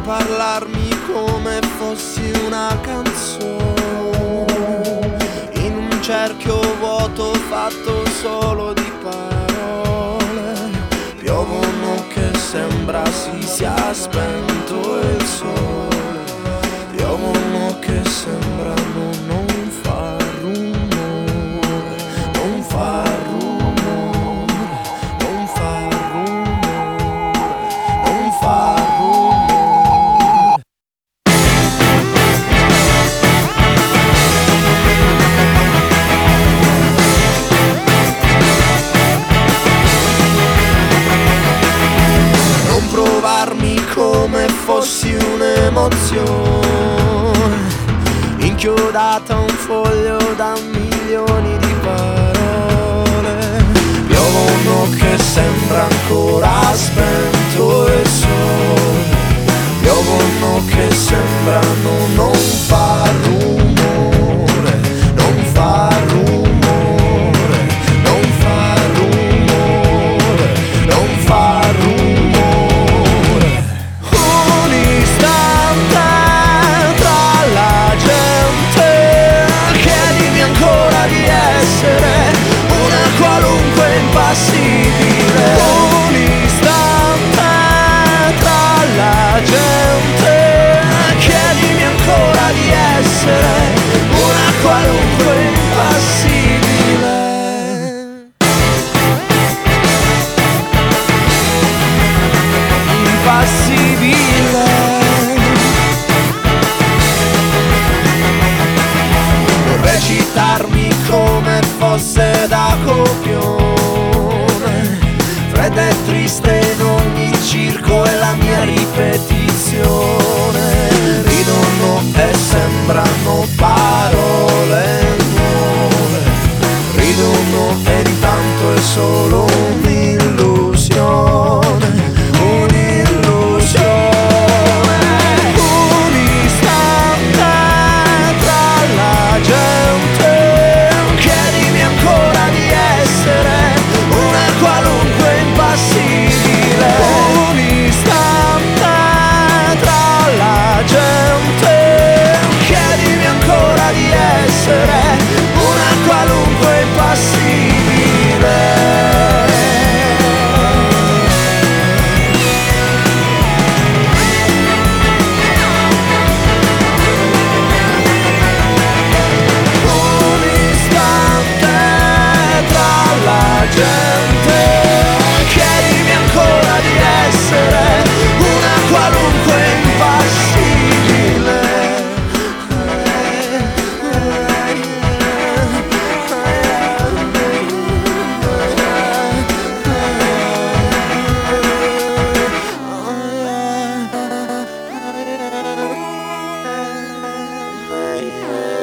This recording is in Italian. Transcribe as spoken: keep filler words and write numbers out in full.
parlarmi come fossi una canzone, in un cerchio vuoto fatto solo di parole. Piovono che sembra si sia spento il sole, piovono che sembrano non far rumore, non far rumore, non far rumore, non far rumore. Non provarmi come fossi un'emozione, inchiodata a un foglio da milioni di parole. Piovono che sembra ancora spento il sole, piovono che sembrano non far rumore, non far rumore, non far rumore, non far rumore. Un istante tra la gente, chiedimi ancora di essere una qualunque impassibile. Un istante tra la gente, chiedimi ancora di essere una qualunque impassibile. Impassibile. Vorrei citarmi come fosse da copione, fredda e triste in ogni circo è la mia ripetizione. Ridono e sembrano parole nuove, ridono e di tanto è solo un'illusione, un'illusione. Un istante tra la gente, chiedimi ancora di essere una qualunque impassibile. Un istante tra la gente, chiedimi ancora di essere una qualunque impassibile. Un istante tra la gente, chiedimi ancora di essere una qualunque impassibile. Yeah.